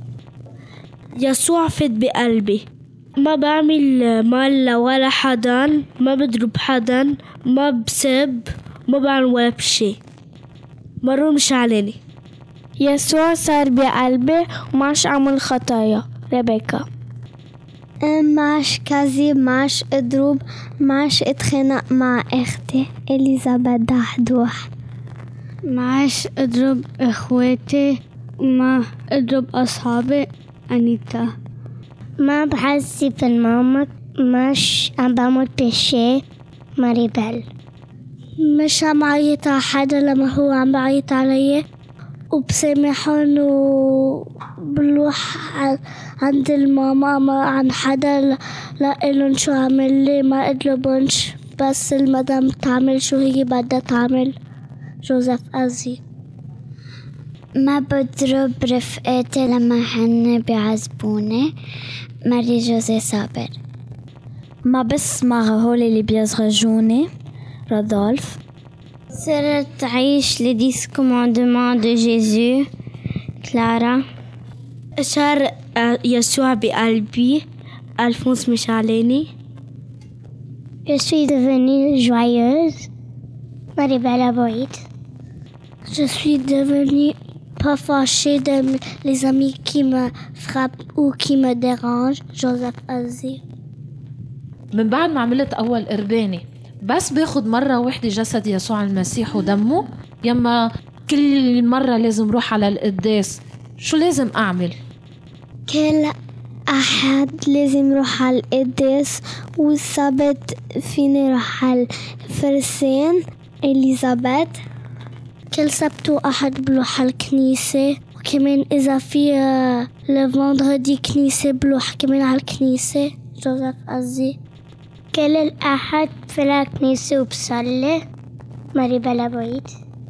يسوع فت بقلبي، ما بعمل مال ولا حدا، ما بضرب حدا، ما بسب، ما بعمل ولا بشي. مرون مشعلاني.
يسوع صار بقلبي وماش عمل خطايا. ريبيكا.
ماش كذب، ماش اضرب، ماش اتخانق مع اختي إليزابيث دحدوح. ماش اضرب اخواتي، ما اضرب اصحابي أنيتا. ما بحسب الماما، مش عم بعمل بيشي ماريبل. مش عم عيط على حدا لما هو عم بعيط علي، وبسامحهم وبروح عند الماما عن حدا لقلن شو عمل لي، ما اطلبنش، بس المدام تعمل شو هي بدها تعمل. جوزيف أزي.
ما بضرب رفقاتي لما هن بيعذبوني. ماري جوزي صابر. ما بسمع هول اللي بيزغجوني. رودولف. صرت عيش لديس كوماندمان دو جيزو. كلارا.
شعر يسوع بقلبي. ألفونس ميشاليني.
Je suis devenue joyeuse. Marie-Belle Aboïd.
Je suis devenue pas fâchée de les amis qui me frappent ou qui me dérangent. Joseph Azzi.
من بعد ما عملت أول إرباني بس باخد مرة واحدة جسد يسوع المسيح ودمه، يما كل مرة لازم روح على القداس، شو لازم أعمل؟
كل أحد لازم روح على القداس، والسبت فيني روح على الفرسان إليزابيث. كل سبت وأحد بروح على الكنيسة، وكمان إذا في لفندردي كنيسة بروح كمان على الكنيسة. جوزيف أزي.
كل الأحد في الكنيسة وبصلي. ماري-بيل أبويد.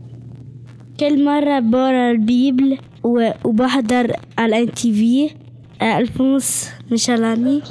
كل مرة بقرا البيبل وبحضر على NTV. ألفونس ميشالاني.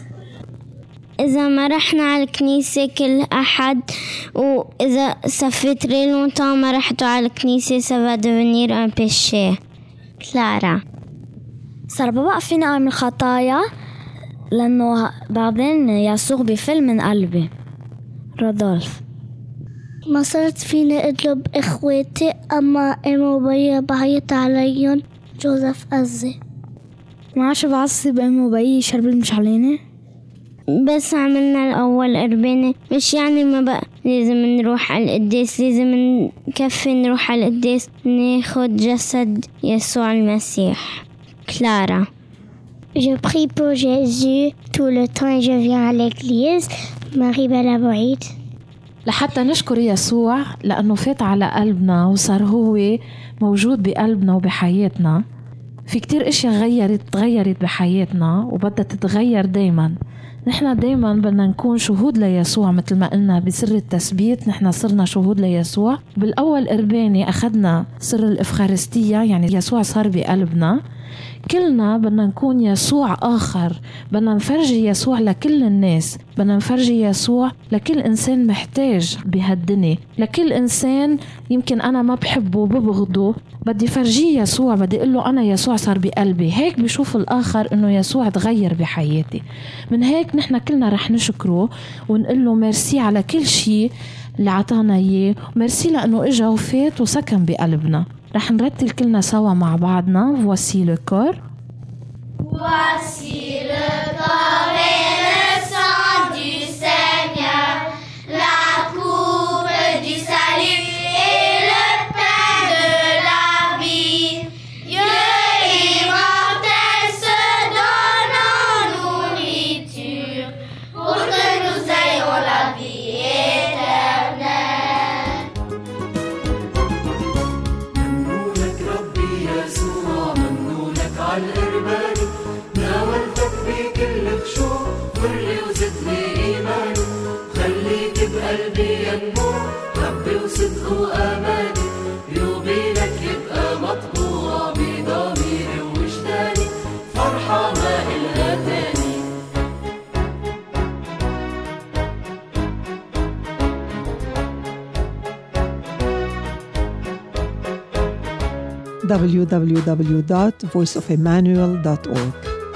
إذا ما رحنا على الكنيسة كل أحد، وإذا صفيت ريلونتان ما رحتوا على الكنيسة سوا devenir un péché. كلارا.
صار بوقف فيني أعمل خطايا لأنه بعدين يسوع بفل من قلبي. رودولف. ما صرت فيني أطلب إخواتي، أما أمي وبي بعيط عليهم. جوزيف أزي. ما عادش بعصب أمي وبي شربت مش علينا.
بس عملنا الأول إربانة، مش يعني ما بقى لازم نروح على القداس، لازم نكفي نروح على القداس ناخد جسد يسوع المسيح. كلارا.
Je prie pour Jésus tout le temps et je viens à l'église. Marie-Belle Aboïd.
لحتى نشكر يسوع لأنه فات على قلبنا وصار هو موجود بقلبنا وبحياتنا. في كتير اشياء تغيرت بحياتنا وبدها تتغير دايما. نحن دايما بدنا نكون شهود ليسوع، مثل ما قلنا بسر التثبيت نحن صرنا شهود ليسوع. بالأول إرباني أخذنا سر الإفخارستية، يعني يسوع صار بقلبنا. كلنا بدنا نكون يسوع آخر، بدنا نفرجي يسوع لكل الناس، بدنا نفرجي يسوع لكل إنسان محتاج بهالدنيا، لكل إنسان يمكن أنا ما بحبه وببغضه بدي فرجيه يسوع، بدي أقول له أنا يسوع صار بقلبي. هيك بيشوف الآخر إنه يسوع تغير بحياتي. من هيك نحن كلنا رح نشكره ونقول له ميرسي على كل شيء اللي عطانا إياه، ميرسي لأنه إجا وفات وسكن بقلبنا. رح نرتل كلنا سوا مع بعضنا. Voici le corps.
Voici le corps et le sang du Seigneur, la coupe du salut et le pain de la vie. Dieu immortel se donne en nourriture pour que nous ayons la vie éternelle.
ممنونك ربي يسوع، ممنونك عالقربان، ناولتك بكل خشوع، فرلي وزدني إيماني، خليك بقلبي ينمو حبي وصدق وأماني، يوبيلك يبقى مطبوع بضميري ووجداني، فرحة ما إلها تاني.
www.voiceofemmanuel.org.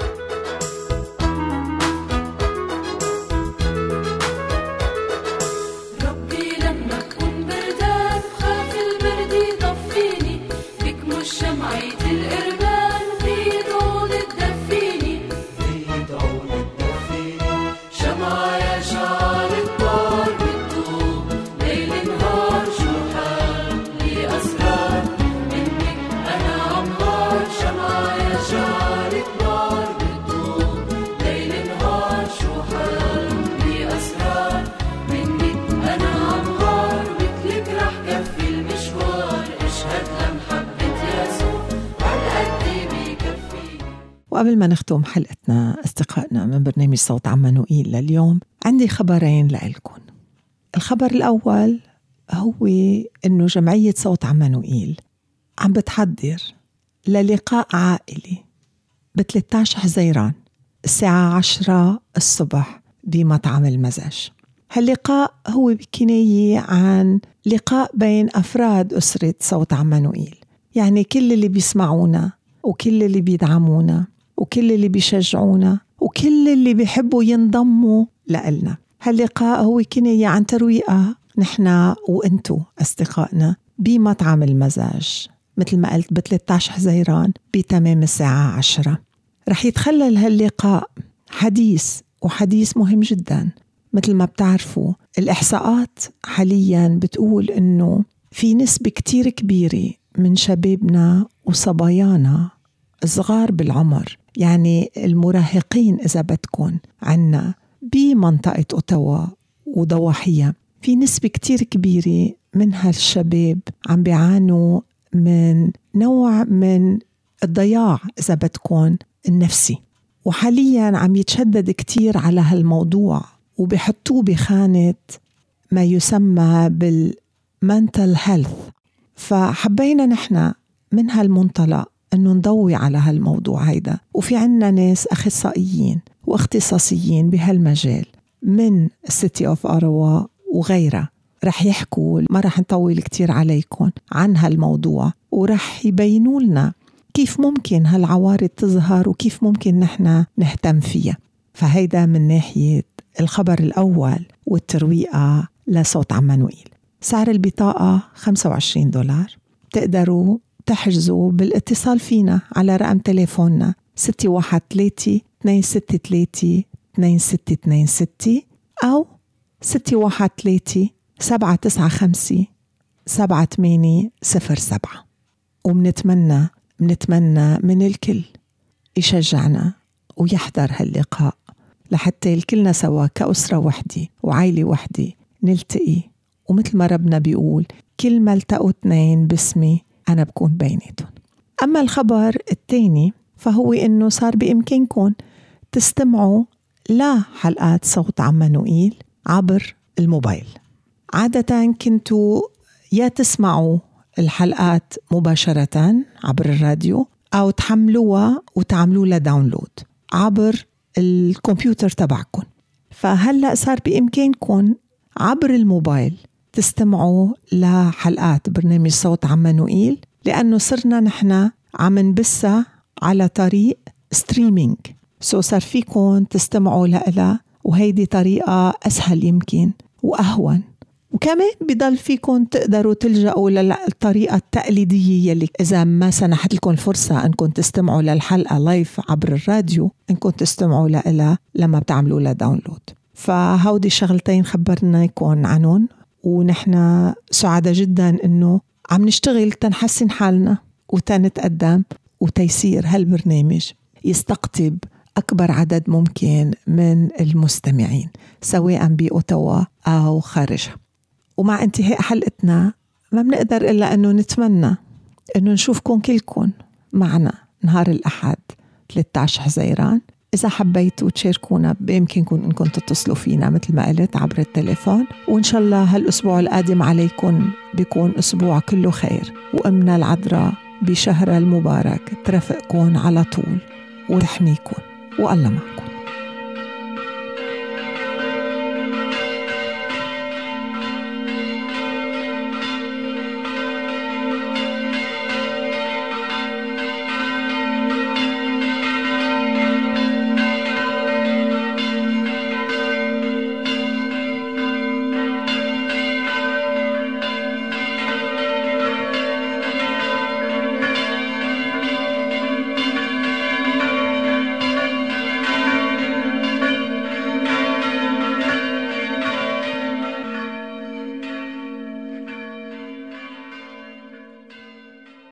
ربي لما تكون بردان خاف البرد يطفيني، بك مش شمعة القربان في عود تدفيني،
شمعة يا شعر النار بتدوب ليل نهار، شو حالي أسرار منك أنا عمار، شمعة يا شعر النار
وقبل ما نختم حلقتنا أصدقائنا من برنامج صوت عمانوئيل لليوم، عندي خبرين لإلكم. الخبر الأول هو إنه جمعية صوت عمانوئيل عم بتحضر للقاء عائلي ب13 حزيران الساعة 10 الصبح بمطعم المزاج. هاللقاء هو بكناية عن لقاء بين أفراد أسرة صوت عمانوئيل، يعني كل اللي بيسمعونا وكل اللي بيدعمونا وكل اللي بيشجعونا وكل اللي بيحبوا ينضموا لنا. هاللقاء هو كناية عن ترويقة نحنا وإنتو أصدقائنا بمطعم المزاج، مثل ما قلت ب13 حزيران بتمام الساعة 10. رح يتخلل هاللقاء حديث مهم جدا. مثل ما بتعرفوا الإحصاءات حاليا بتقول إنه في نسبة كتير كبيرة من شبابنا وصبايانا صغار بالعمر، يعني المراهقين إذا بدكن عنا بمنطقة أوتاوا وضواحيها، في نسبة كتير كبيرة من هالشباب عم بيعانوا من نوع من الضياع إذا بدكن النفسي. وحاليا عم يتشدد كتير على هالموضوع وبيحطوه بخانة ما يسمى بالمنتل هيلث. فحبينا نحن من هالمنطلق أنه نضوي على هالموضوع هيدا، وفي عنا ناس أخصائيين واختصاصيين بهالمجال من السيتي أوف أروا وغيرها رح يحكوا. ما رح نطول كتير عليكم عن هالموضوع، ورح يبينوا لنا كيف ممكن هالعوارض تظهر وكيف ممكن نحن نهتم فيها. فهيدا من ناحية الخبر الأول والترويقة لصوت عمانوئيل. سعر البطاقة $25. تقدروا تحجزوا بالاتصال فينا على رقم تليفوننا 613-263-2626 أو 613-795-7807. ومنتمنى من الكل يشجعنا ويحضر هاللقاء لحتى الكلنا سوا كأسرة وحدة وعائلة وحدة نلتقي، ومثل ما ربنا بيقول كل ما التقوا اثنين باسمي أنا بكون بيناتهم. أما الخبر الثاني فهو إنه صار بإمكانكم تستمعوا لحلقات صوت عمانوئيل عبر الموبايل. عادة كنتوا يا تسمعوا الحلقات مباشرة عبر الراديو أو تحملوها وتعملوا لها داونلود عبر الكمبيوتر تبعكم. فهلأ صار بإمكانكم عبر الموبايل تستمعوا لحلقات برنامج صوت عمانوئيل، لأنه صرنا نحن عم نبثها على طريق ستريمينج. صار فيكم تستمعوا لها، وهيدي طريقة أسهل يمكن وأهون، وكمان بضل فيكم تقدروا تلجأوا للطريقة التقليدية يلي إذا ما سنحت لكم فرصة أنكم تستمعوا للحلقة لايف عبر الراديو أنكم تستمعوا لها لما بتعملوا لها داونلود. فهودي الشغلتين خبرناكم عنهم، ونحن سعادة جدا أنه عم نشتغل تنحسن حالنا وتنتقدم وتيسير هالبرنامج يستقطب أكبر عدد ممكن من المستمعين سواء بأوتاوا أو خارجها. ومع انتهاء حلقتنا ما بنقدر إلا أنه نتمنى أنه نشوفكم كلكم معنا نهار الأحد 13 حزيران. إذا حبيتوا تشاركونا بإمكانكم أنكم تتصلوا فينا مثل ما قلت عبر التليفون، وإن شاء الله هالأسبوع القادم عليكم بيكون أسبوع كله خير، وأمنا العذراء بشهر المبارك ترافقكم على طول وتحميكم، والله معكم.